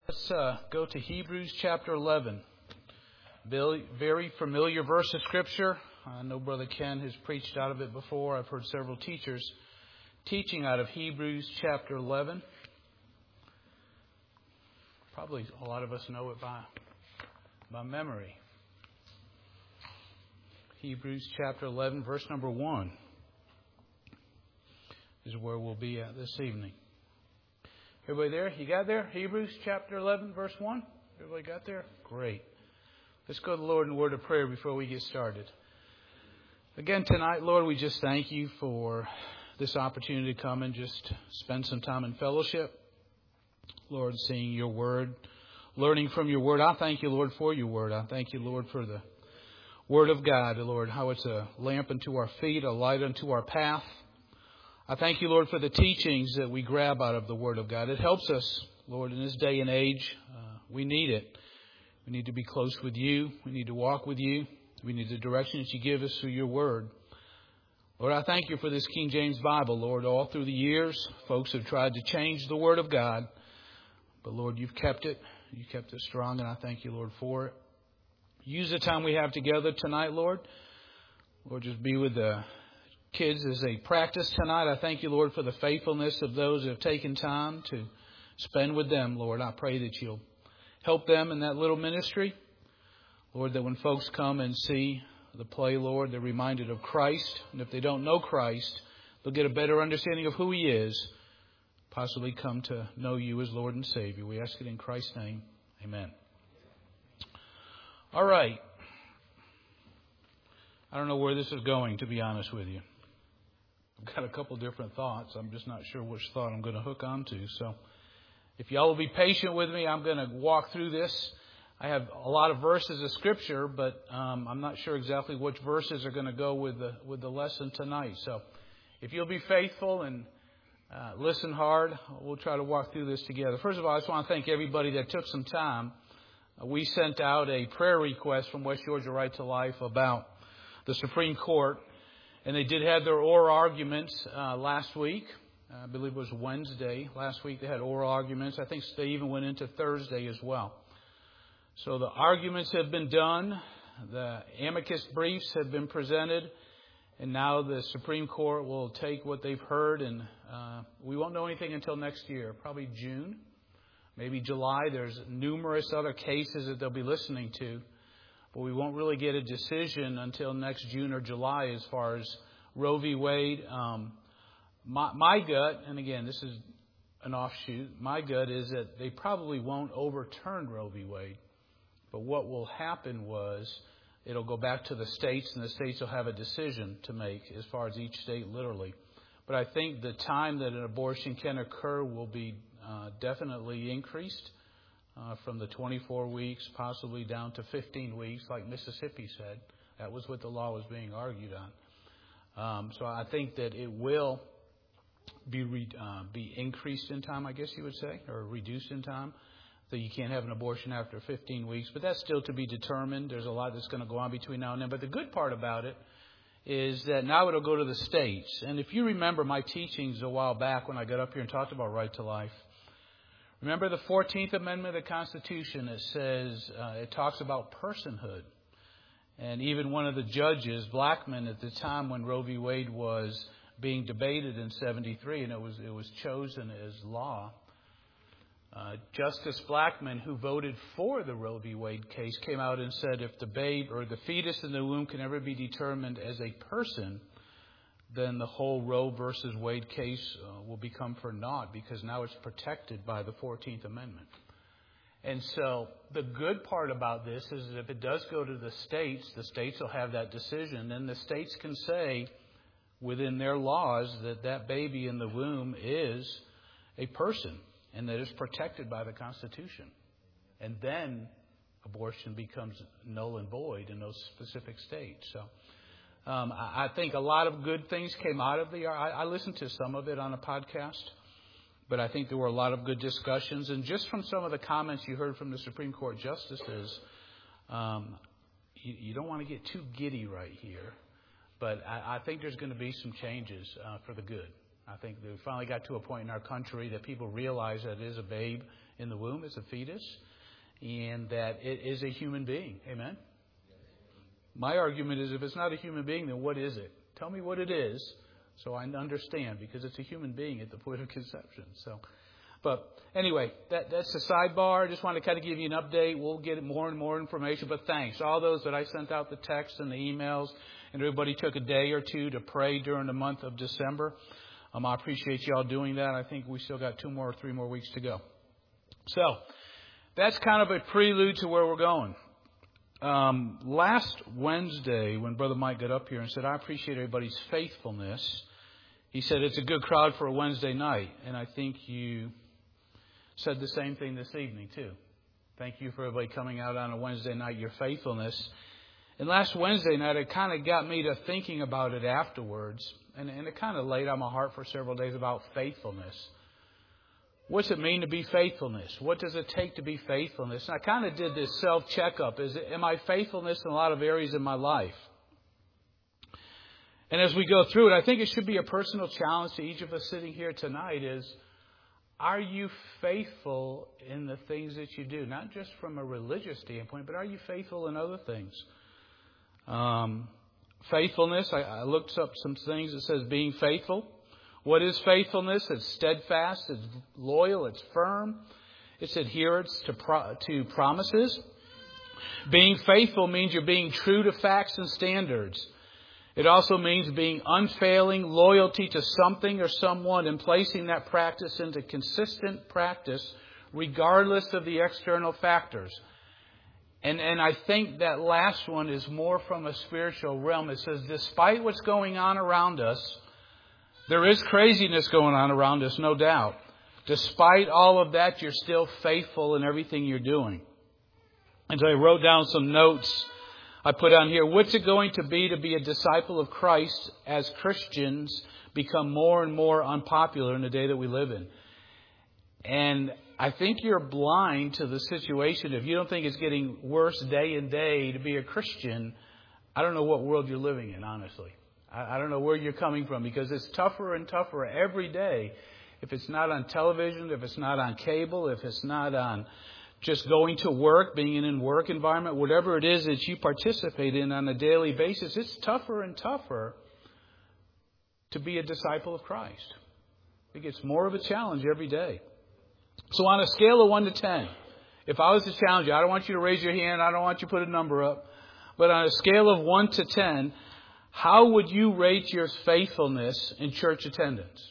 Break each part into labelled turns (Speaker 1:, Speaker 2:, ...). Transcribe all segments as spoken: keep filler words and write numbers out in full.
Speaker 1: Let's uh, go to Hebrews chapter eleven. Very familiar verse of Scripture. I know Brother Ken has preached out of it before. I've heard several teachers teaching out of Hebrews chapter eleven. Probably a lot of us know it by, by memory. Hebrews chapter eleven, verse number one is where we'll be at this evening. Everybody there? You got there? Hebrews chapter eleven, verse one? Everybody got there? Great. Let's go to the Lord in a word of prayer before we get started. Again tonight, Lord, we just thank you for this opportunity to come and just spend some time in fellowship. Lord, seeing your word, learning from your word. I thank you, Lord, for your word. I thank you, Lord, for the word of God, Lord, how it's a lamp unto our feet, a light unto our path. I thank you, Lord, for the teachings that we grab out of the Word of God. It helps us, Lord, in this day and age. Uh, we need it. We need to be close with you. We need to walk with you. We need the direction that you give us through your Word. Lord, I thank you for this King James Bible, Lord. All through the years, folks have tried to change the Word of God. But, Lord, you've kept it. You kept it strong, and I thank you, Lord, for it. Use the time we have together tonight, Lord. Lord, just be with the kids as they practice tonight. I thank you, Lord, for the faithfulness of those who have taken time to spend with them, Lord. I pray that you'll help them in that little ministry. Lord, that when folks come and see the play, Lord, they're reminded of Christ. And if they don't know Christ, they'll get a better understanding of who He is, possibly come to know you as Lord and Savior. We ask it in Christ's name. Amen. All right. I don't know where this is going, to be honest with you. I've got a couple different thoughts. I'm just not sure which thought I'm going to hook onto. So if y'all will be patient with me, I'm going to walk through this. I have a lot of verses of Scripture, but um, I'm not sure exactly which verses are going to go with the with the lesson tonight. So if you'll be faithful and uh, listen hard, we'll try to walk through this together. First of all, I just want to thank everybody that took some time. Uh, we sent out a prayer request from West Georgia Right to Life about the Supreme Court. And they did have their oral arguments uh, last week. Uh, I believe it was Wednesday. Last week they had oral arguments. I think they even went into Thursday as well. So the arguments have been done. The amicus briefs have been presented. And now the Supreme Court will take what they've heard. And uh, we won't know anything until next year, probably June, maybe July. There's numerous other cases that they'll be listening to. But we won't really get a decision until next June or July as far as Roe v. Wade. Um, my, my gut, and again, this is an offshoot, my gut is that they probably won't overturn Roe v. Wade. But what will happen was it'll go back to the states, and the states will have a decision to make as far as each state literally. But I think the time that an abortion can occur will be uh, definitely increased. Uh, from the twenty-four weeks, possibly down to fifteen weeks, like Mississippi said. That was what the law was being argued on. Um, so I think that it will be re, uh, be increased in time, I guess you would say, or reduced in time. So you can't have an abortion after fifteen weeks. But that's still to be determined. There's a lot that's going to go on between now and then. But the good part about it is that now it'll go to the states. And if you remember my teachings a while back when I got up here and talked about right to life, remember the fourteenth Amendment of the Constitution. It says, uh, it talks about personhood. And even one of the judges, Blackmun, at the time when Roe v. Wade was being debated in seventy-three, and it was it was chosen as law, uh, Justice Blackmun, who voted for the Roe v. Wade case, came out and said if the babe or the fetus in the womb can ever be determined as a person, then the whole Roe versus Wade case uh, will become for naught because now it's protected by the fourteenth Amendment. And so the good part about this is that if it does go to the states, the states will have that decision. And the states can say within their laws that that baby in the womb is a person and that it's protected by the Constitution. And then abortion becomes null and void in those specific states. So Um, I, I think a lot of good things came out of the. I, I listened to some of it on a podcast, but I think there were a lot of good discussions. And just from some of the comments you heard from the Supreme Court justices, um, you, you don't want to get too giddy right here, but I, I think there's going to be some changes uh, for the good. I think we finally got to a point in our country that people realize that it is a babe in the womb, it's a fetus, and that it is a human being. Amen? My argument is if it's not a human being, then what is it? Tell me what it is so I understand, because it's a human being at the point of conception. So, but anyway, that, that's the sidebar. I just want to kind of give you an update. We'll get more and more information. But thanks. All those that I sent out the texts and the emails, and everybody took a day or two to pray during the month of December. Um, I appreciate you all doing that. I think we still got two more or three more weeks to go. So that's kind of a prelude to where we're going. Um, last Wednesday, when Brother Mike got up here and said, I appreciate everybody's faithfulness, he said it's a good crowd for a Wednesday night. And I think you said the same thing this evening, too. Thank you for everybody coming out on a Wednesday night, your faithfulness. And last Wednesday night, it kind of got me to thinking about it afterwards. And, and it kind of laid on my heart for several days about faithfulness. What's it mean to be faithfulness? What does it take to be faithfulness? And I kind of did this self-checkup. Is it, am I faithfulness in a lot of areas in my life? And as we go through it, I think it should be a personal challenge to each of us sitting here tonight is, are you faithful in the things that you do? Not just from a religious standpoint, but are you faithful in other things? Um, faithfulness, I, I looked up some things that says being faithful. What is faithfulness? It's steadfast, it's loyal, it's firm, it's adherence to pro- to promises. Being faithful means you're being true to facts and standards. It also means being unfailing loyalty to something or someone and placing that practice into consistent practice regardless of the external factors. And and I think that last one is more from a spiritual realm. It says, despite what's going on around us, there is craziness going on around us, no doubt. Despite all of that, you're still faithful in everything you're doing. And so I wrote down some notes I put on here. What's it going to be to be a disciple of Christ as Christians become more and more unpopular in the day that we live in? And I think you're blind to the situation. If you don't think it's getting worse day and day to be a Christian, I don't know what world you're living in, honestly. I don't know where you're coming from, because it's tougher and tougher every day. If it's not on television, if it's not on cable, if it's not on just going to work, being in a work environment, whatever it is that you participate in on a daily basis, it's tougher and tougher to be a disciple of Christ. It gets more of a challenge every day. So on a scale of one to ten, if I was to challenge you, I don't want you to raise your hand, I don't want you to put a number up, but on a scale of one to ten, how would you rate your faithfulness in church attendance?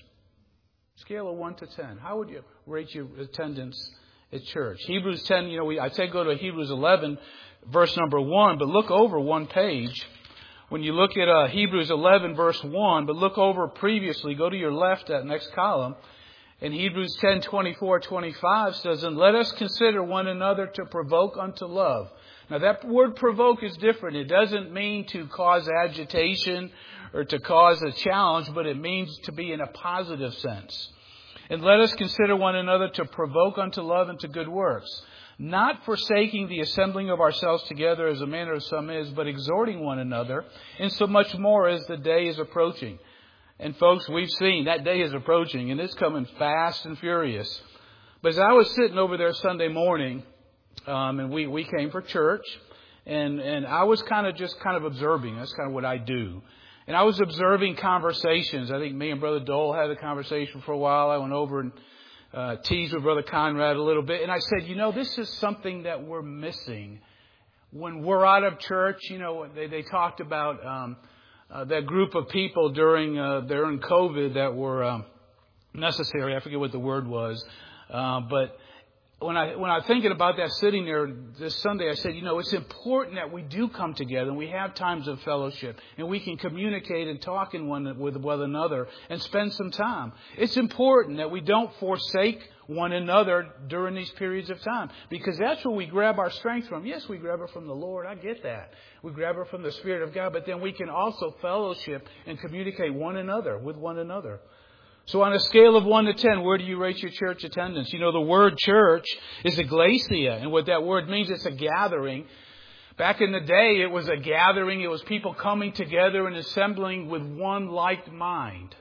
Speaker 1: Scale of one to ten. How would you rate your attendance at church? Hebrews ten, you know, we, I say go to Hebrews eleven, verse number one, but look over one page. When you look at uh, Hebrews eleven, verse one, but look over previously, go to your left, that next column. And Hebrews ten, twenty-four, twenty-five says, and let us consider one another to provoke unto love. Now, that word provoke is different. It doesn't mean to cause agitation or to cause a challenge, but it means to be in a positive sense. And let us consider one another to provoke unto love and to good works, not forsaking the assembling of ourselves together as a manner of some is, but exhorting one another, and so much more as the day is approaching. And folks, we've seen that day is approaching, and it's coming fast and furious. But as I was sitting over there Sunday morning, Um, and we, we came for church, and, and I was kind of just kind of observing. That's kind of what I do. And I was observing conversations. I think me and Brother Dole had a conversation for a while. I went over and uh, teased with Brother Conrad a little bit. And I said, you know, this is something that we're missing. When we're out of church, you know, they, they talked about um, uh, that group of people during, uh, during COVID that were um, necessary. I forget what the word was. Uh, but... When I when I was thinking about that sitting there this Sunday, I said, you know, it's important that we do come together and we have times of fellowship and we can communicate and talk in one with one another and spend some time. It's important that we don't forsake one another during these periods of time, because that's where we grab our strength from. Yes, we grab it from the Lord. I get that. We grab it from the Spirit of God, but then we can also fellowship and communicate one another with one another. So on a scale of one to ten, where do you rate your church attendance? You know, the word church is ecclesia. And what that word means, it's a gathering. Back in the day, it was a gathering. It was people coming together and assembling with one like mind.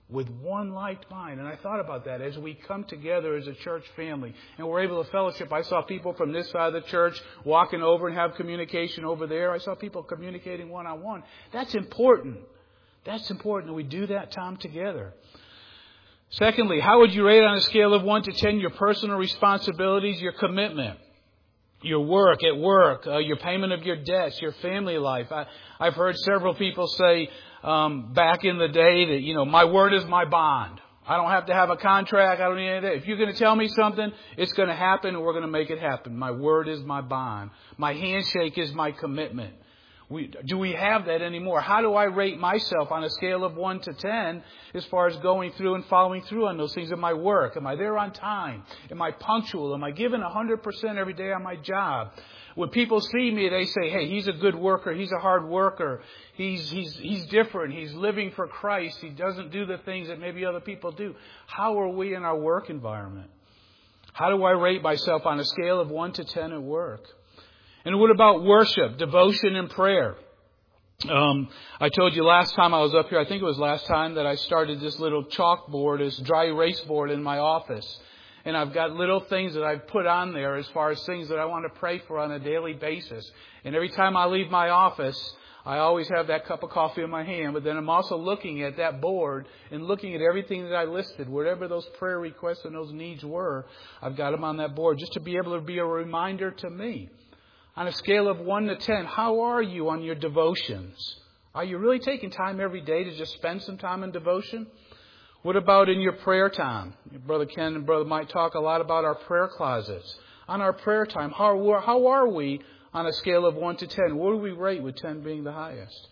Speaker 1: with one like mind. And I thought about that as we come together as a church family and we're able to fellowship. I saw people from this side of the church walking over and have communication over there. I saw people communicating one-on-one. That's important. That's important that we do that time together. Secondly, how would you rate on a scale of one to ten your personal responsibilities, your commitment, your work at work, uh, your payment of your debts, your family life? I, I've heard several people say um, back in the day that, you know, my word is my bond. I don't have to have a contract. I don't need any of that. If you're going to tell me something, it's going to happen and we're going to make it happen. My word is my bond. My handshake is my commitment. We, do we have that anymore? How do I rate myself on a scale of one to ten as far as going through and following through on those things in my work? Am I there on time? Am I punctual? Am I giving one hundred percent every day on my job? When people see me, they say, hey, he's a good worker. He's a hard worker. He's, he's, he's different. He's living for Christ. He doesn't do the things that maybe other people do. How are we in our work environment? How do I rate myself on a scale of one to ten at work? And what about worship, devotion, and prayer? Um, I told you last time I was up here, I think it was last time, that I started this little chalkboard, this dry erase board in my office. And I've got little things that I've put on there as far as things that I want to pray for on a daily basis. And every time I leave my office, I always have that cup of coffee in my hand. But then I'm also looking at that board and looking at everything that I listed, whatever those prayer requests and those needs were. I've got them on that board just to be able to be a reminder to me. On a scale of one to ten, how are you on your devotions? Are you really taking time every day to just spend some time in devotion? What about in your prayer time? Brother Ken and Brother Mike talk a lot about our prayer closets. On our prayer time, how, how are we on a scale of one to ten? What do we rate, with ten being the highest?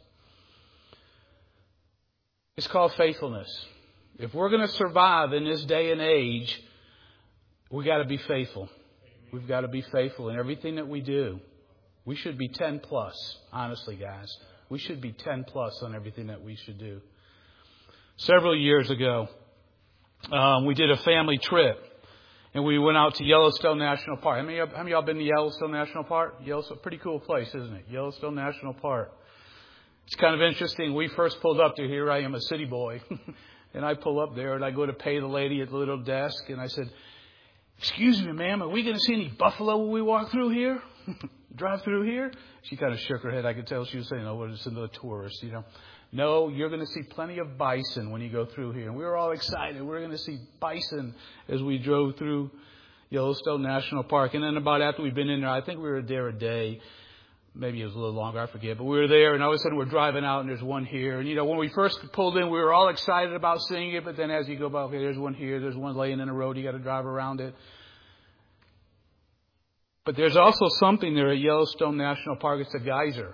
Speaker 1: It's called faithfulness. If we're going to survive in this day and age, we've got to be faithful. We've got to be faithful in everything that we do. We should be ten plus, honestly, guys. We should be ten plus on everything that we should do. Several years ago, um, we did a family trip, and we went out to Yellowstone National Park. How many, how many of y'all been to Yellowstone National Park? Yellowstone, pretty cool place, isn't it? Yellowstone National Park. It's kind of interesting. We first pulled up to here. I am a city boy, and I pull up there, and I go to pay the lady at the little desk, and I said, "Excuse me, ma'am, are we going to see any buffalo when we walk through here? Drive through here?" She kind of shook her head. I could tell she was saying, "Oh, we're just another tourist, you know." No, you're going to see plenty of bison when you go through here. And we were all excited. We were going to see bison as we drove through Yellowstone National Park. And then about after we'd been in there, I think we were there a day. Maybe it was a little longer, I forget. But we were there, and all of a sudden we're driving out, and there's one here. And, you know, when we first pulled in, we were all excited about seeing it. But then as you go by, okay, there's one here. There's one laying in the road. You got to drive around it. But there's also something there at Yellowstone National Park. It's a geyser.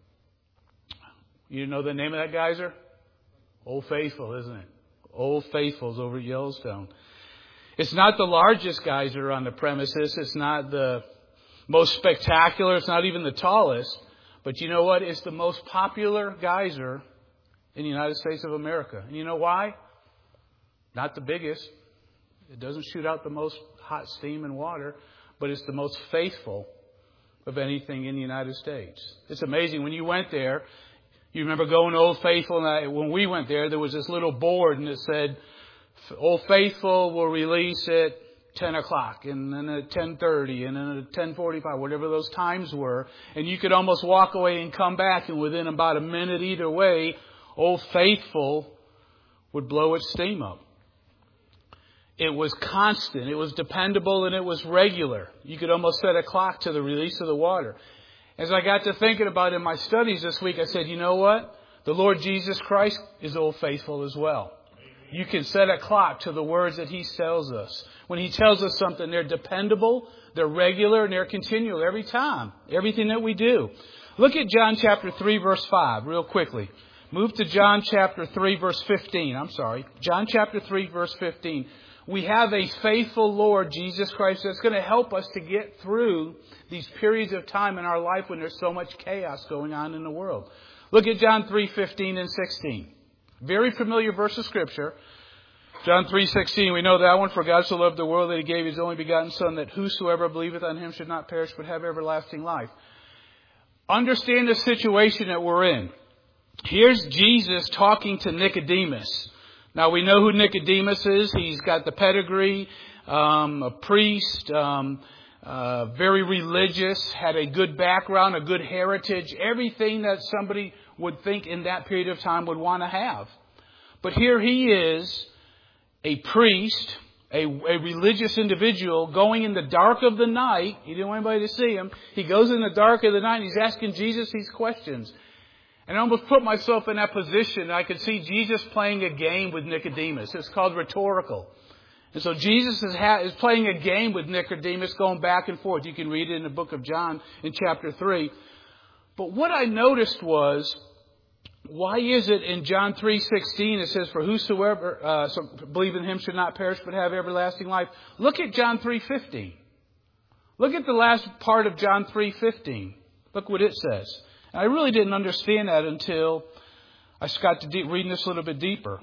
Speaker 1: You know the name of that geyser? Old Faithful, isn't it? Old Faithful's over at Yellowstone. It's not the largest geyser on the premises. It's not the most spectacular. It's not even the tallest. But you know what? It's the most popular geyser in the United States of America. And you know why? Not the biggest. It doesn't shoot out the most hot steam and water. But it's the most faithful of anything in the United States. It's amazing. When you went there, you remember going to Old Faithful, and I, when we went there, there was this little board, and it said, Old Faithful will release at ten o'clock, and then at ten thirty, and then at ten forty-five, whatever those times were. And you could almost walk away and come back, and within about a minute either way, Old Faithful would blow its steam up. It was constant, it was dependable, and it was regular. You could almost set a clock to the release of the water. As I got to thinking about it in my studies this week, I said, you know what? The Lord Jesus Christ is Old Faithful as well. You can set a clock to the words that He tells us. When He tells us something, they're dependable, they're regular, and they're continual every time. Everything that we do. Look at John chapter three, verse five, real quickly. Move to John chapter three, verse fifteen. I'm sorry. John chapter three, verse fifteen. We have a faithful Lord, Jesus Christ, that's going to help us to get through these periods of time in our life when there's so much chaos going on in the world. Look at John three, fifteen and sixteen. Very familiar verse of Scripture. John three, sixteen, we know that one. For God so loved the world that He gave His only begotten Son, that whosoever believeth on Him should not perish but have everlasting life. Understand the situation that we're in. Here's Jesus talking to Nicodemus. Now we know who Nicodemus is. He's got the pedigree, um, a priest, um, uh, very religious, had a good background, a good heritage, everything that somebody would think in that period of time would want to have. But here he is, a priest, a, a religious individual, going in the dark of the night. He didn't want anybody to see him. He goes in the dark of the night and he's asking Jesus these questions. And I almost put myself in that position. I could see Jesus playing a game with Nicodemus. It's called rhetorical. And so Jesus is, ha- is playing a game with Nicodemus, going back and forth. You can read it in the book of John in chapter three. But what I noticed was, why is it in John three sixteen it says, for whosoever uh, so believe in him should not perish but have everlasting life? Look at John three fifteen. Look at the last part of John three fifteen. Look what it says. And I really didn't understand that until I got to deep, reading this a little bit deeper.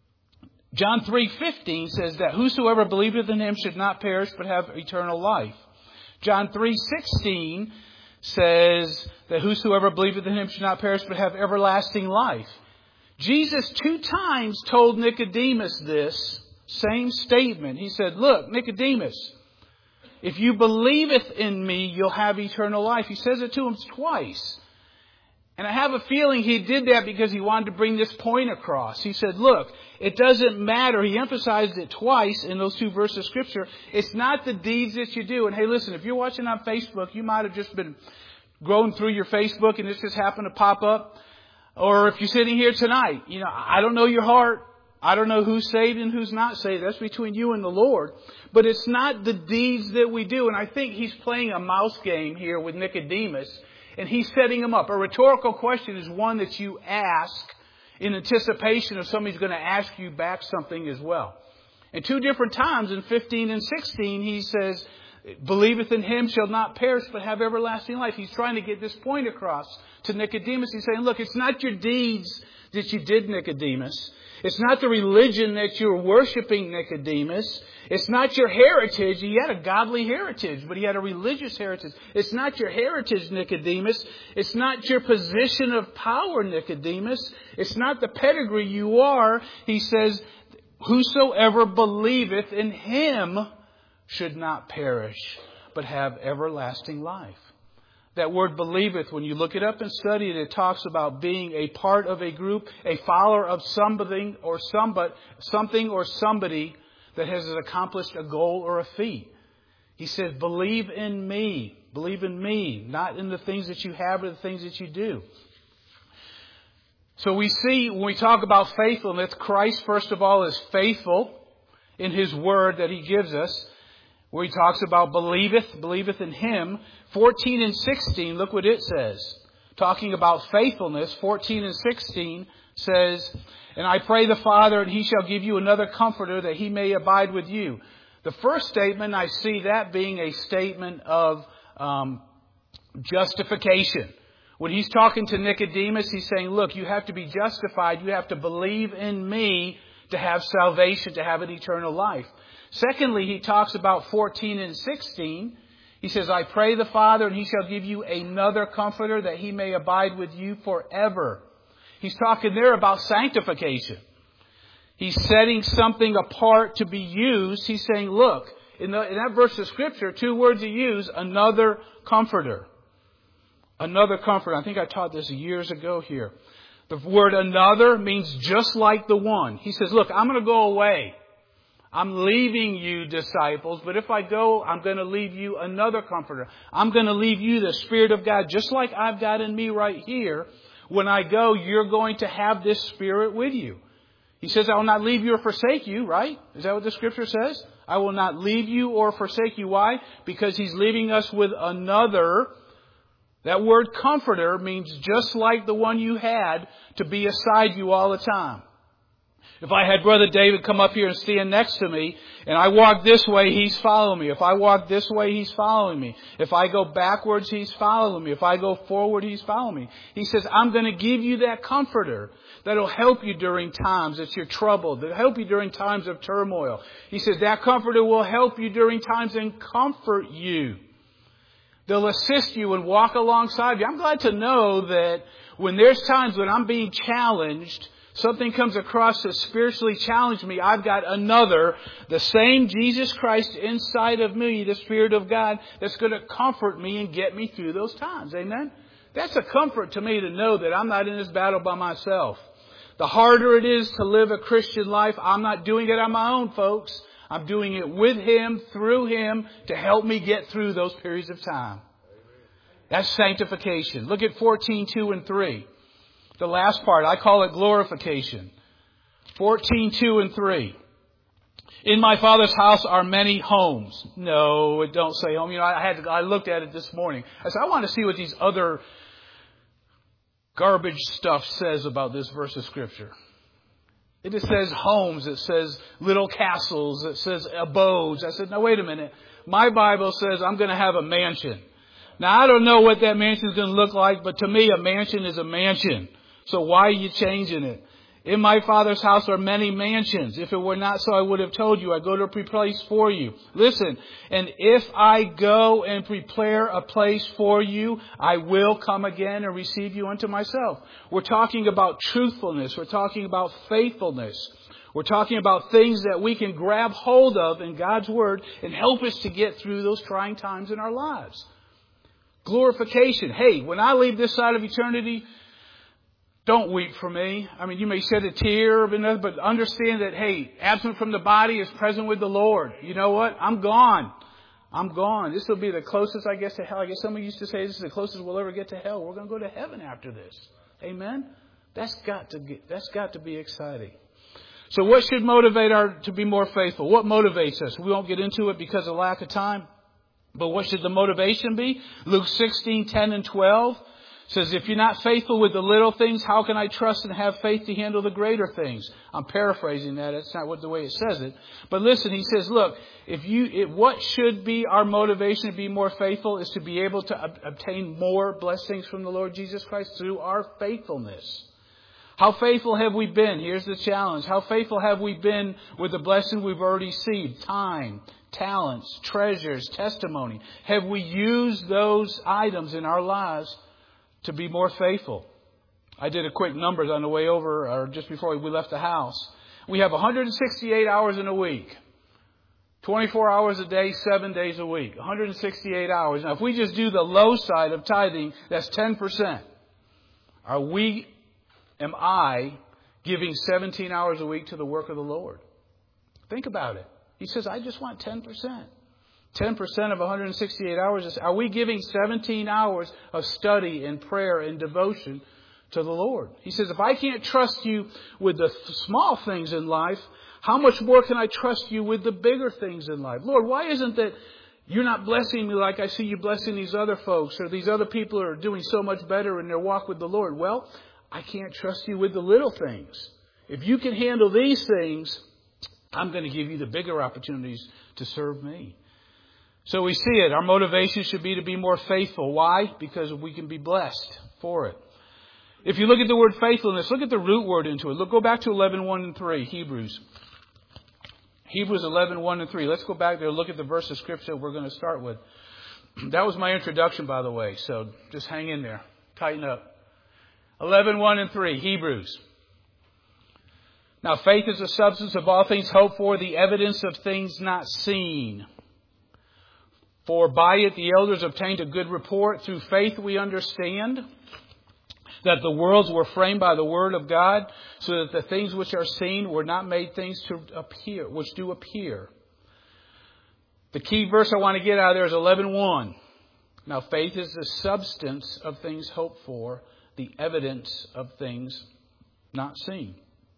Speaker 1: John three fifteen says that whosoever believeth in him should not perish but have eternal life. John three sixteen says that whosoever believeth in him should not perish but have everlasting life. Jesus two times told Nicodemus this same statement. He said, look, Nicodemus, if you believeth in me, you'll have eternal life. He says it to him twice. And I have a feeling he did that because he wanted to bring this point across. He said, look, it doesn't matter. He emphasized it twice in those two verses of Scripture. It's not the deeds that you do. And hey, listen, if you're watching on Facebook, you might have just been going through your Facebook and this just happened to pop up. Or if you're sitting here tonight, you know, I don't know your heart. I don't know who's saved and who's not saved. That's between you and the Lord. But it's not the deeds that we do. And I think he's playing a mouse game here with Nicodemus. And he's setting him up. A rhetorical question is one that you ask in anticipation of somebody's going to ask you back something as well. And two different times in fifteen and sixteen, he says, believeth in him shall not perish but have everlasting life. He's trying to get this point across to Nicodemus. He's saying, look, it's not your deeds that you did, Nicodemus. It's not the religion that you're worshiping, Nicodemus. It's not your heritage. He had a godly heritage, but he had a religious heritage. It's not your heritage, Nicodemus. It's not your position of power, Nicodemus. It's not the pedigree you are. He says, whosoever believeth in him should not perish, but have everlasting life. That word believeth, when you look it up and study it, it talks about being a part of a group, a follower of something or somebody, something or somebody that has accomplished a goal or a feat. He says, believe in me. Believe in me, not in the things that you have or the things that you do. So we see when we talk about faithfulness, Christ, first of all, is faithful in his word that he gives us. Where he talks about believeth, believeth in him. fourteen and sixteen, look what it says. Talking about faithfulness, fourteen and sixteen says, and I pray the Father, and he shall give you another comforter that he may abide with you. The first statement, I see that being a statement of um, justification. When he's talking to Nicodemus, he's saying, look, you have to be justified. You have to believe in me to have salvation, to have an eternal life. Secondly, he talks about fourteen and sixteen. He says, I pray the Father, and he shall give you another comforter that he may abide with you forever. He's talking there about sanctification. He's setting something apart to be used. He's saying, look, in, the, in that verse of Scripture, two words he used, another comforter. Another comforter. I think I taught this years ago here. The word another means just like the one. He says, look, I'm going to go away. I'm leaving you, disciples, but if I go, I'm going to leave you another comforter. I'm going to leave you the Spirit of God, just like I've got in me right here. When I go, you're going to have this Spirit with you. He says, I will not leave you or forsake you, right? Is that what the Scripture says? I will not leave you or forsake you. Why? Because he's leaving us with another. That word comforter means just like the one you had, to be aside you all the time. If I had Brother David come up here and stand next to me, and I walk this way, he's following me. If I walk this way, he's following me. If I go backwards, he's following me. If I go forward, he's following me. He says, I'm going to give you that comforter that'll help you during times that you're troubled, that'll help you during times of turmoil. He says, that comforter will help you during times and comfort you. They'll assist you and walk alongside you. I'm glad to know that when there's times when I'm being challenged something comes across that spiritually challenged me, I've got another, the same Jesus Christ inside of me, the Spirit of God, that's going to comfort me and get me through those times. Amen? That's a comfort to me to know that I'm not in this battle by myself. The harder it is to live a Christian life, I'm not doing it on my own, folks. I'm doing it with Him, through Him, to help me get through those periods of time. That's sanctification. Look at fourteen, two and three. The last part, I call it glorification. fourteen, two and three. In my Father's house are many homes. No, it don't say home. You know, I had to, I looked at it this morning. I said, I want to see what these other garbage stuff says about this verse of Scripture. It just says homes. It says little castles. It says abodes. I said, no, wait a minute. My Bible says I'm going to have a mansion. Now, I don't know what that mansion is going to look like, but to me, a mansion is a mansion. So why are you changing it? In my Father's house are many mansions. If it were not so, I would have told you. I go to prepare a place for you. Listen, and if I go and prepare a place for you, I will come again and receive you unto myself. We're talking about truthfulness. We're talking about faithfulness. We're talking about things that we can grab hold of in God's Word and help us to get through those trying times in our lives. Glorification. Hey, when I leave this side of eternity, don't weep for me. I mean, you may shed a tear, but understand that, hey, absent from the body is present with the Lord. You know what? I'm gone. I'm gone. This will be the closest, I guess, to hell. I guess somebody used to say this is the closest we'll ever get to hell. We're going to go to heaven after this. Amen? That's got to get, that's got to be exciting. So what should motivate our to be more faithful? What motivates us? We won't get into it because of lack of time. But what should the motivation be? Luke sixteen, ten and twelve says, if you're not faithful with the little things, how can I trust and have faith to handle the greater things? I'm paraphrasing that. It's not what the way it says it. But listen, he says, look, if you, if, what should be our motivation to be more faithful is to be able to ob- obtain more blessings from the Lord Jesus Christ through our faithfulness. How faithful have we been? Here's the challenge. How faithful have we been with the blessing we've already received? Time, talents, treasures, testimony. Have we used those items in our lives to be more faithful? I did a quick numbers on the way over, or just before we left the house. We have one hundred sixty-eight hours in a week. twenty-four hours a day, seven days a week. one hundred sixty-eight hours. Now, if we just do the low side of tithing, that's ten percent. Are we, am I, giving seventeen hours a week to the work of the Lord? Think about it. He says, I just want ten percent. ten percent of one hundred sixty-eight hours is, are we giving seventeen hours of study and prayer and devotion to the Lord? He says, if I can't trust you with the small things in life, how much more can I trust you with the bigger things in life? Lord, why isn't that you're not blessing me like I see you blessing these other folks, or these other people are doing so much better in their walk with the Lord? Well, I can't trust you with the little things. If you can handle these things, I'm going to give you the bigger opportunities to serve me. So we see it. Our motivation should be to be more faithful. Why? Because we can be blessed for it. If you look at the word faithfulness, look at the root word into it. Look, go back to eleven, one and three, Hebrews. Hebrews eleven, one and three. Let's go back there and look at the verse of Scripture we're going to start with. That was my introduction, by the way, so just hang in there. Tighten up. eleven, one and three, Hebrews. Now, faith is the substance of all things hoped for, the evidence of things not seen. For by it the elders obtained a good report. Through faith we understand that the worlds were framed by the word of God, so that the things which are seen were not made things to appear, which do appear. The key verse I want to get out of there is eleven one. Now, faith is the substance of things hoped for, the evidence of things not seen.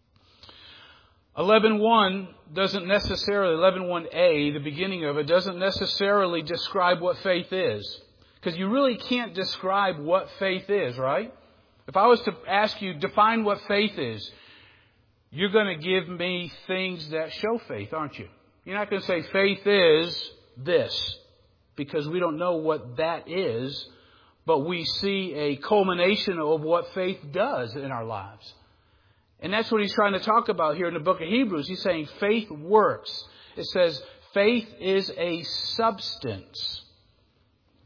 Speaker 1: eleven one doesn't necessarily, eleven one a, the beginning of it, doesn't necessarily describe what faith is. Because you really can't describe what faith is, right? If I was to ask you, define what faith is, you're going to give me things that show faith, aren't you? You're not going to say faith is this, because we don't know what that is, but we see a culmination of what faith does in our lives. And that's what he's trying to talk about here in the book of Hebrews. He's saying faith works. It says faith is a substance.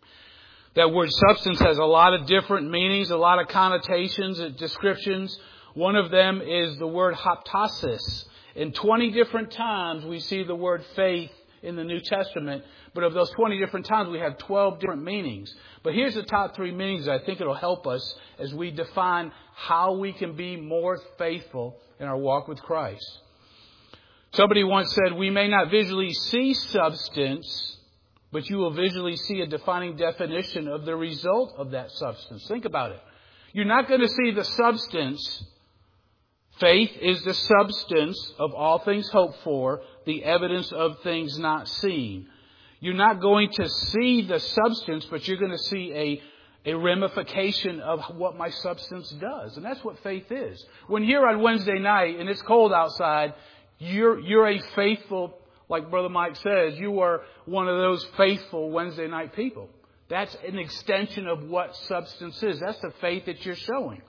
Speaker 1: That word substance has a lot of different meanings, a lot of connotations and descriptions. One of them is the word haptasis. In twenty different times we see the word faith in the New Testament, but of those twenty different times we have twelve different meanings. But here's the top three meanings. I think it'll help us as we define how we can be more faithful in our walk with Christ. Somebody once said, we may not visually see substance, but you will visually see a defining definition of the result of that substance. Think about it. You're not going to see the substance. Faith is the substance of all things hoped for, the evidence of things not seen. You're not going to see the substance, but you're going to see a, a ramification of what my substance does. And that's what faith is. When you're on Wednesday night and it's cold outside, you're, you're a faithful, like Brother Mike says, you are one of those faithful Wednesday night people. That's an extension of what substance is. That's the faith that you're showing.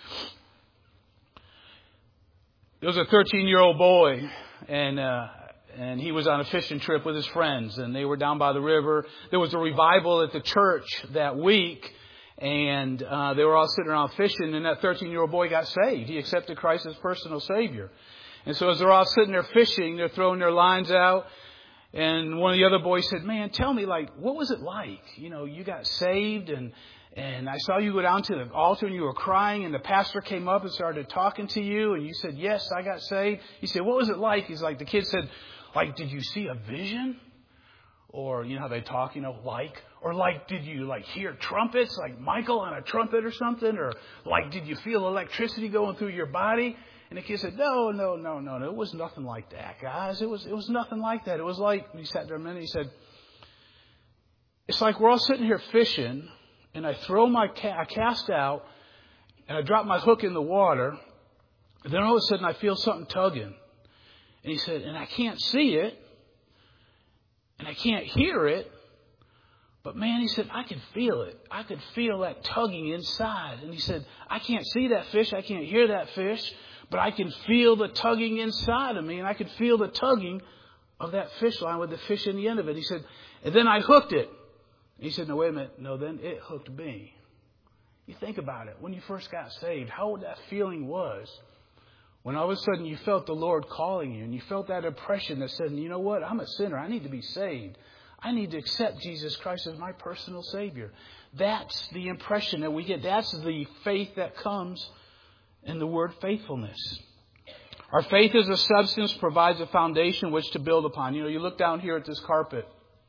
Speaker 1: There was a thirteen-year-old boy, and uh, and he was on a fishing trip with his friends, and they were down by the river. There was a revival at the church that week, and uh, they were all sitting around fishing, and that thirteen-year-old boy got saved. He accepted Christ as personal Savior. And so as they're all sitting there fishing, they're throwing their lines out, and one of the other boys said, man, tell me, like, what was it like? You know, you got saved, and And I saw you go down to the altar and you were crying, and the pastor came up and started talking to you, and you said, yes, I got saved. He said, what was it like? He's like, the kid said, like, did you see a vision? Or, you know how they talk, you know, like, or like, did you like hear trumpets, like Michael on a trumpet or something? Or like, did you feel electricity going through your body? And the kid said, no, no, no, no, no. It was nothing like that, guys. It was, it was nothing like that. It was like, he sat there a minute, he said, it's like we're all sitting here fishing, and I throw my, ca- I cast out, and I drop my hook in the water. And then all of a sudden I feel something tugging. And he said, and I can't see it, and I can't hear it. But man, he said, I could feel it. I could feel that tugging inside. And he said, I can't see that fish. I can't hear that fish. But I can feel the tugging inside of me. And I could feel the tugging of that fish line with the fish in the end of it. He said, and then I hooked it. He said, no, wait a minute. No, then it hooked me. You think about it. When you first got saved, how that feeling was. When all of a sudden you felt the Lord calling you, and you felt that impression that said, you know what? I'm a sinner. I need to be saved. I need to accept Jesus Christ as my personal Savior. That's the impression that we get. That's the faith that comes in the word faithfulness. Our faith as a substance provides a foundation which to build upon. You know, you look down here at this carpet.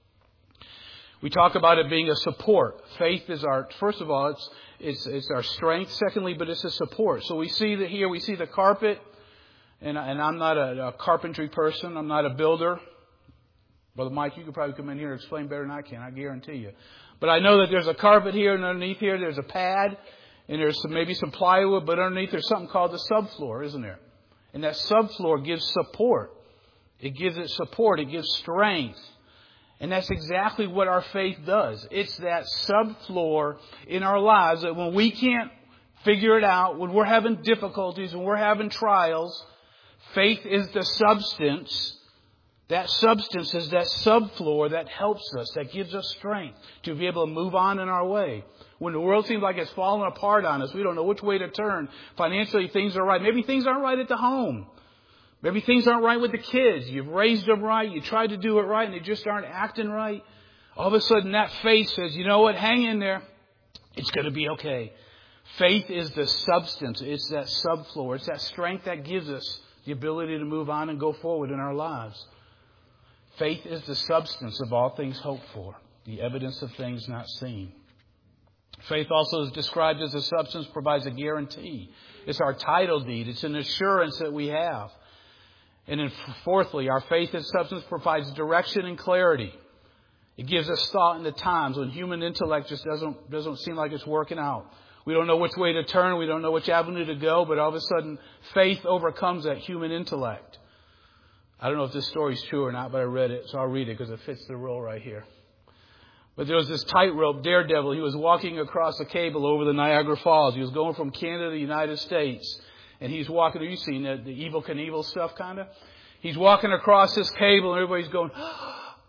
Speaker 1: We talk about it being a support. Faith is our, first of all, it's, it's, it's our strength. Secondly, but it's a support. So we see that here, we see the carpet, and, and I'm not a, a carpentry person. I'm not a builder. Brother Mike, you could probably come in here and explain better than I can, I guarantee you. But I know that there's a carpet here, and underneath here there's a pad, and there's some, maybe some plywood, but underneath there's something called the subfloor, isn't there? And that subfloor gives support. It gives it support. It gives strength. And that's exactly what our faith does. It's that subfloor in our lives that when we can't figure it out, when we're having difficulties, when we're having trials, faith is the substance. That substance is that subfloor that helps us, that gives us strength to be able to move on in our way. When the world seems like it's falling apart on us, we don't know which way to turn. Financially, things are right. Maybe things aren't right at the home. Maybe things aren't right with the kids. You've raised them right. You tried to do it right, and they just aren't acting right. All of a sudden, that faith says, you know what? Hang in there. It's going to be okay. Faith is the substance. It's that subfloor. It's that strength that gives us the ability to move on and go forward in our lives. Faith is the substance of all things hoped for, the evidence of things not seen. Faith also is described as a substance, provides a guarantee. It's our title deed. It's an assurance that we have. And then fourthly, our faith as substance provides direction and clarity. It gives us thought in the times when human intellect just doesn't, doesn't seem like it's working out. We don't know which way to turn. We don't know which avenue to go. But all of a sudden, faith overcomes that human intellect. I don't know if this story is true or not, but I read it, so I'll read it because it fits the role right here. But there was this tightrope daredevil. He was walking across a cable over the Niagara Falls. He was going from Canada to the United States. And he's walking, have you seen the, the Evel Knievel stuff kind of? He's walking across this cable and everybody's going,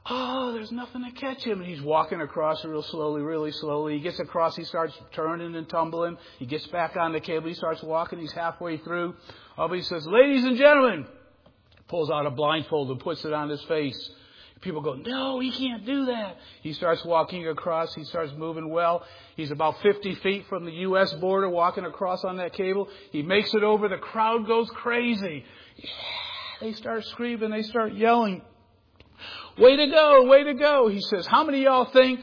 Speaker 1: Oh, there's nothing to catch him. And he's walking across real slowly, really slowly. He gets across. He starts turning and tumbling. He gets back on the cable. He starts walking. He's halfway through. Oh, he says, ladies and gentlemen, pulls out a blindfold and puts it on his face. People go, no, he can't do that. He starts walking across. He starts moving well. He's about fifty feet from the U S border walking across on that cable. He makes it over. The crowd goes crazy. Yeah, they start screaming. They start yelling. Way to go, way to go. He says, how many of y'all think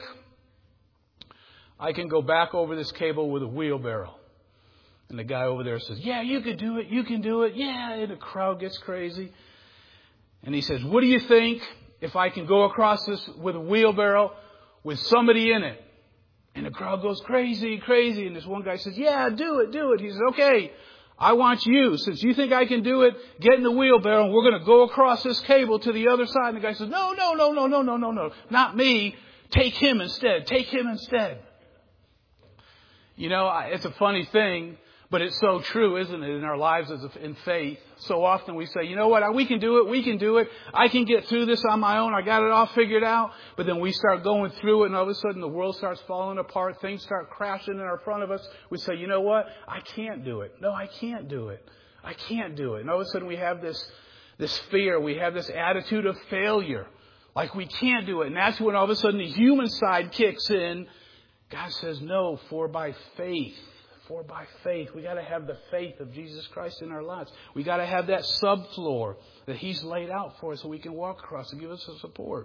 Speaker 1: I can go back over this cable with a wheelbarrow? And the guy over there says, yeah, you can do it, you can do it. Yeah, and the crowd gets crazy. And he says, what do you think if I can go across this with a wheelbarrow with somebody in it? And the crowd goes crazy, crazy. And this one guy says, yeah, do it, do it. He says, okay, I want you, since you think I can do it, get in the wheelbarrow and we're going to go across this cable to the other side. And the guy says, no, no, no, no, no, no, no, no. Not me. Take him instead. Take him instead. You know, it's a funny thing, but it's so true, isn't it, in our lives as a, in faith. So often we say, you know what, we can do it, we can do it. I can get through this on my own. I got it all figured out. But then we start going through it and all of a sudden the world starts falling apart. Things start crashing in our front of us. We say, you know what, I can't do it. No, I can't do it. I can't do it. And all of a sudden we have this, this fear. We have this attitude of failure. Like we can't do it. And that's when all of a sudden the human side kicks in. God says, no, for by faith. For by faith, we got to have the faith of Jesus Christ in our lives. We got to have that subfloor that He's laid out for us so we can walk across and give us the support.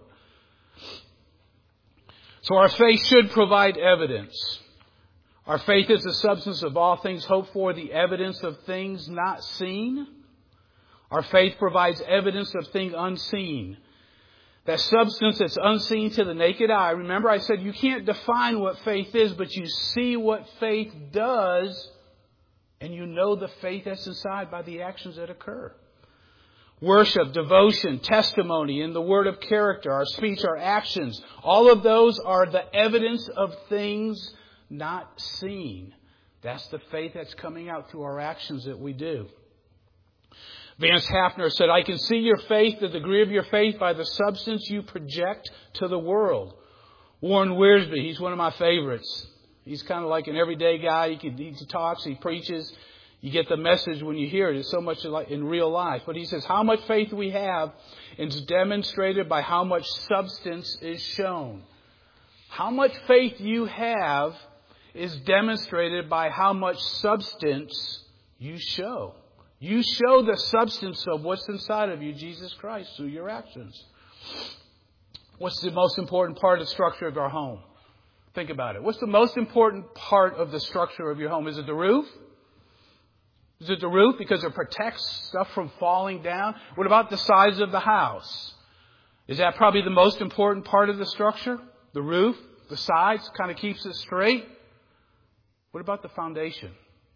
Speaker 1: So our faith should provide evidence. Our faith is the substance of all things hoped for, the evidence of things not seen. Our faith provides evidence of things unseen. That substance that's unseen to the naked eye. Remember, I said you can't define what faith is, but you see what faith does, and you know the faith that's inside by the actions that occur. Worship, devotion, testimony, and the word of character, our speech, our actions, all of those are the evidence of things not seen. That's the faith that's coming out through our actions that we do. Vance Hafner said, I can see your faith, the degree of your faith, by the substance you project to the world. Warren Wiersbe, he's one of my favorites. He's kind of like an everyday guy. He, can, he talks, he preaches. You get the message when you hear it. It's so much like in real life. But he says, how much faith we have is demonstrated by how much substance is shown. How much faith you have is demonstrated by how much substance you show. You show the substance of what's inside of you, Jesus Christ, through your actions. What's the most important part of the structure of our home? Think about it. What's the most important part of the structure of your home? Is it the roof? Is it the roof because it protects stuff from falling down? What about the size of the house? Is that probably the most important part of the structure? The roof, the sides, kind of keeps it straight? What about the foundation?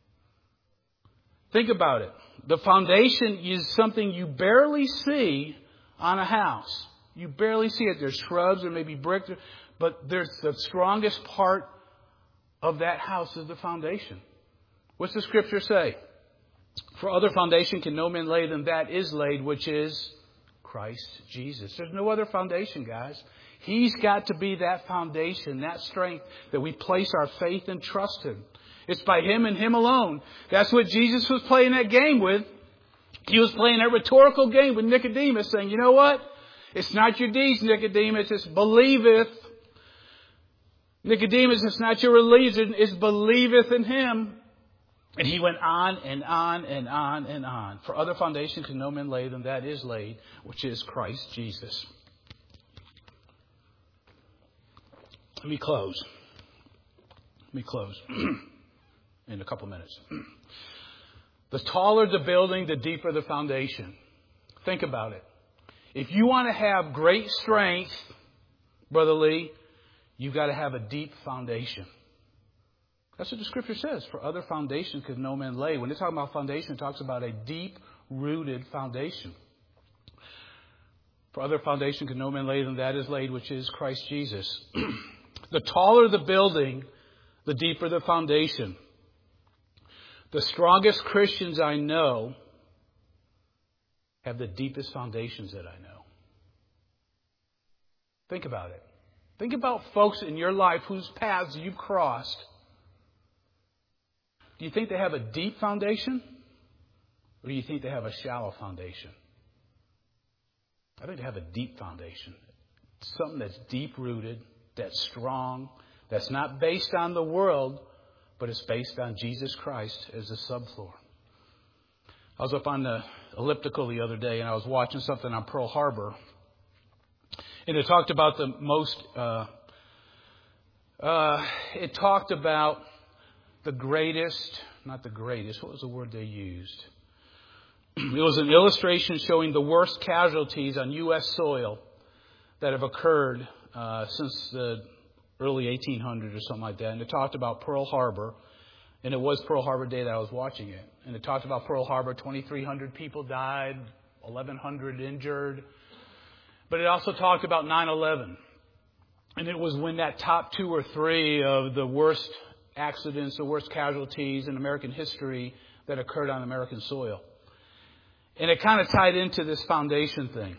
Speaker 1: Think about it. The foundation is something you barely see on a house. You barely see it. There's shrubs or maybe brick, but there's the strongest part of that house is the foundation. What's the scripture say? For other foundation can no man lay than that is laid, which is Christ Jesus. There's no other foundation, guys. He's got to be that foundation, that strength that we place our faith and trust in. It's by Him and Him alone. That's what Jesus was playing that game with. He was playing that rhetorical game with Nicodemus, saying, you know what? It's not your deeds, Nicodemus. It's believeth. Nicodemus, it's not your religion. It's believeth in Him. And he went on and on and on and on. For other foundations can no man lay than that is laid, which is Christ Jesus. Let me close. Let me close. In a couple minutes. The taller the building, the deeper the foundation. Think about it. If you want to have great strength, Brother Lee, you've got to have a deep foundation. That's what the scripture says. For other foundations could no man lay. When they talk about foundation, it talks about a deep-rooted foundation. For other foundation could no man lay than that is laid, which is Christ Jesus. The taller the building, the deeper the foundation. The strongest Christians I know have the deepest foundations that I know. Think about it. Think about folks in your life whose paths you've crossed. Do you think they have a deep foundation? Or do you think they have a shallow foundation? I think they have a deep foundation. Something that's deep-rooted, that's strong, that's not based on the world, but it's based on Jesus Christ as the subfloor. I was up on the elliptical the other day, and I was watching something on Pearl Harbor. And it talked about the most, uh, uh, it talked about the greatest, not the greatest, what was the word they used? It was an illustration showing the worst casualties on U S soil that have occurred uh, since the early eighteen hundreds or something like that. And it talked about Pearl Harbor. And it was Pearl Harbor Day that I was watching it. And it talked about Pearl Harbor. twenty-three hundred people died, eleven hundred injured. But it also talked about nine eleven. And it was when that top two or three of the worst accidents, the worst casualties in American history that occurred on American soil. And it kind of tied into this foundation thing.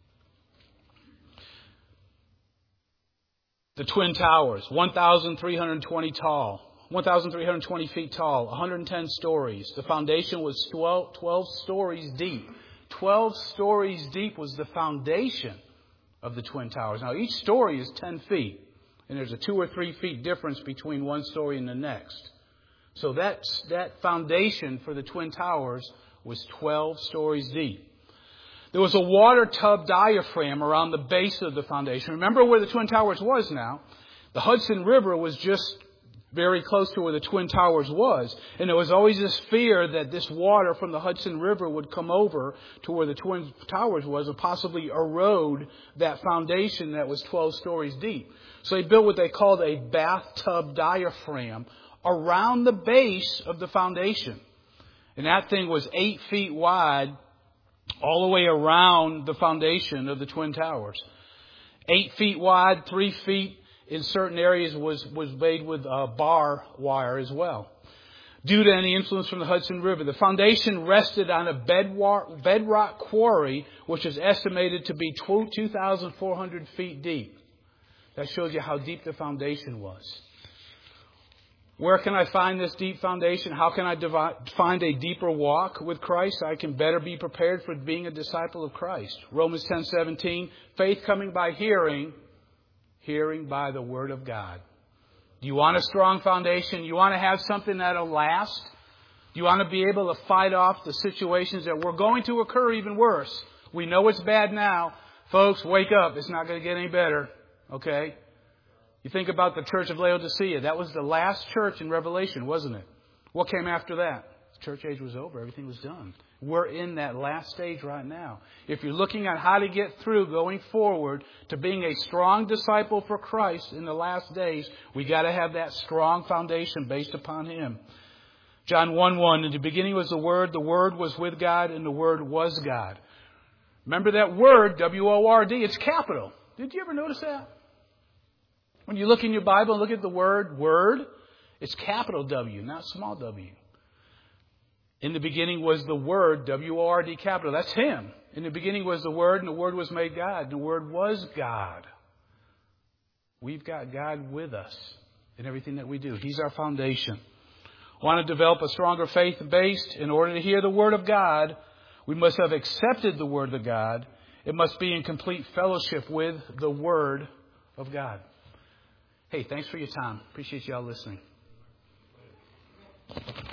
Speaker 1: The Twin Towers, one thousand three hundred twenty tall, one thousand three hundred twenty feet tall, one hundred ten stories. The foundation was twelve, twelve stories deep. twelve stories deep was the foundation of the Twin Towers. Now, each story is ten feet, and there's a two or three feet difference between one story and the next. So that's, that foundation for the Twin Towers was twelve stories deep. There was a water tub diaphragm around the base of the foundation. Remember where the Twin Towers was now? The Hudson River was just very close to where the Twin Towers was. And there was always this fear that this water from the Hudson River would come over to where the Twin Towers was and possibly erode that foundation that was twelve stories deep. So they built what they called a bathtub diaphragm around the base of the foundation. And that thing was eight feet wide all the way around the foundation of the Twin Towers. Eight feet wide, three feet in certain areas was, was made with uh, bar wire as well. Due to any influence from the Hudson River, the foundation rested on a bedrock, bedrock quarry, which is estimated to be two thousand four hundred feet deep. That shows you how deep the foundation was. Where can I find this deep foundation? How can I divide, find a deeper walk with Christ? I can better be prepared for being a disciple of Christ. Romans ten seventeen, faith coming by hearing, hearing by the Word of God. Do you want a strong foundation? You want to have something that'll last? Do you want to be able to fight off the situations that were going to occur even worse? We know it's bad now. Folks, wake up. It's not going to get any better. Okay? You think about the church of Laodicea. That was the last church in Revelation, wasn't it? What came after that? The church age was over. Everything was done. We're in that last stage right now. If you're looking at how to get through going forward to being a strong disciple for Christ in the last days, we got to have that strong foundation based upon Him. John one one, in the beginning was the Word, the Word was with God, and the Word was God. Remember that word, W O R D, it's capital. Did you ever notice that? When you look in your Bible and look at the word, word, it's capital W, not small w. In the beginning was the Word, W O R D capital. That's Him. In the beginning was the Word, and the Word was made God. And the Word was God. We've got God with us in everything that we do. He's our foundation. Want to develop a stronger faith based? In order to hear the Word of God, we must have accepted the Word of God. It must be in complete fellowship with the Word of God. Hey, thanks for your time. Appreciate you all listening.